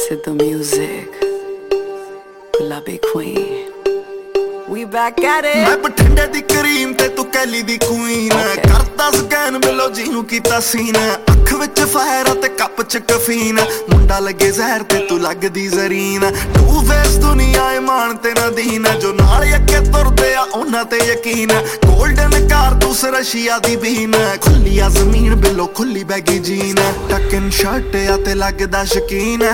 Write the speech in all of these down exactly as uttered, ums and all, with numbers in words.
Sid the music, Gullabi queen. We back at it. मैं बठिंडे दी करीम ते तू कैली दी क्वीन करदा स्कैन बिलो जीनू कीता सीन अख विच फायर ते कप च कफीन मुंडा लगे जहर ते तू लगदी जरीन टू फेस दुनिया ए मान ते नदीन जो नाल अगे तुरदे आ उन्हां ते यकीन गोल्डन कारतूस रशिया दी बीन खुली आ जमीन बिलो खुली बैगी जीन टकन शर्ट आ ते लगदा शकीन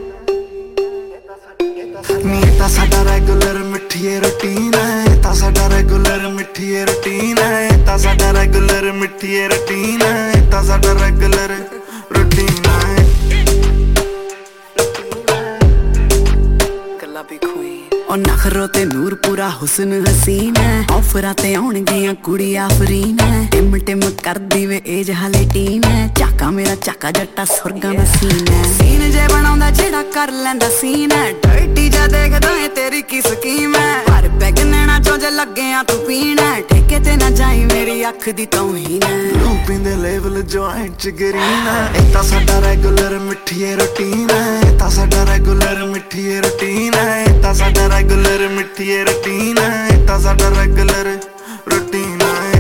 नी ता साडा रेगुलर मिठिए रूटीन है ता साडा रेगुलर मिठिए रूटीन है ता साडा रेगुलर मिठिए रूटीन है ता साडा रेगुलर रूटीन है Gullabi queen. ओ नखरो ते नूर पूरा हुस्न हसीन है ऑफरां ते आउणगियां कुड़ी आफरीन है टिम टिम करदी वे एज हाले टीन है चाका मेरा चाका जट्टा सुरगां दा सीन है सीन जे बनाउंदा जेड़ा कर लैंदा सीन है डर्टी जा देखदा है तेरी की स्कीम है पर पैग नैना चो जे लगे आ तू पीना ठेके ते ना जाई मेरी अख दी तौहीन है लूपिंग दे लेवल जॉइंट च ग्रीन है ए ता साडा रेगुलर मिठिए रूटीन है ए ता साडा रेगुलर मिठिए रूटीन है ए ता साडा रेगुलर मिठिए रूटीन है ए ता साडा रेगुलर रूटीन है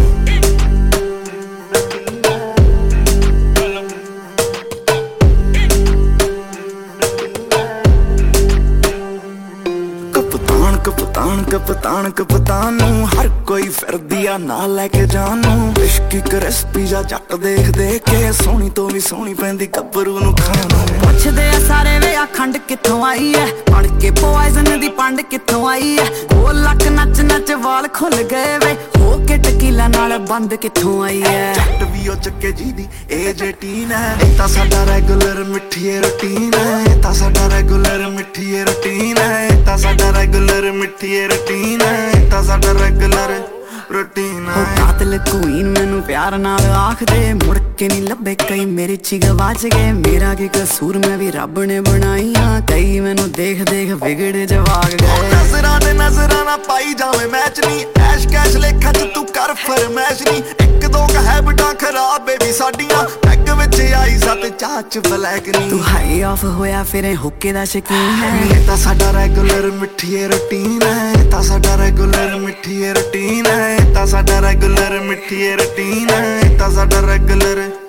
कप्तान कप्तान कप्तान कप्तान नू हर कोई फिरदी आ ना लैके जानू इश्क क्रिस्पी जा जट देख देख के सोहनी तो भी सोहनी पैंदी गब्बरू नू खाना पुछदे आ सारे वे आ खंड कित्थों आई है पढ़ के पॉइजन दी पंड कित्थों आई है गोल लक नच नच वाल खुल गए वे हो के टकीला नाल बंद कित्थों आई है जट भी ओ चक्के जी दी एज अठारह है ए ता साडा रेगुलर मिठिए रूटीन है ए ता साडा रेगुलर मिठिए रूटीन है ए ता साडा रेगुलर मिठिए रूटीन है ए ता साडा रेगुलर रूटीन है कातिल क्वीन मैनू प्यार नाल आख दे मुड़ के नहीं लभे कई मेरी ची गवाच गए मेरा की कसूर मैं भी रब ने बनाईया कई मैनू देख देख बिगड़ जवाग गए नजरां ने नजरां ना पाई जावे मैच नहीं ऐश कैश लेखा च तू कर फरमैश नहीं एक दो हैबिटां खराब बेबी साडियां पैग विच आई सत चाच ब्लैक नहीं तू हाई ऑफ होया फिर हुक्के दा शकीन है ए ता साडा रेगुलर मिठिए रूटीन है ए ता साडा रेगुलर मिठिए रूटीन है ए ता साडा रेगुलर मिठिए रूटीन है ए ता साडा रेगुलर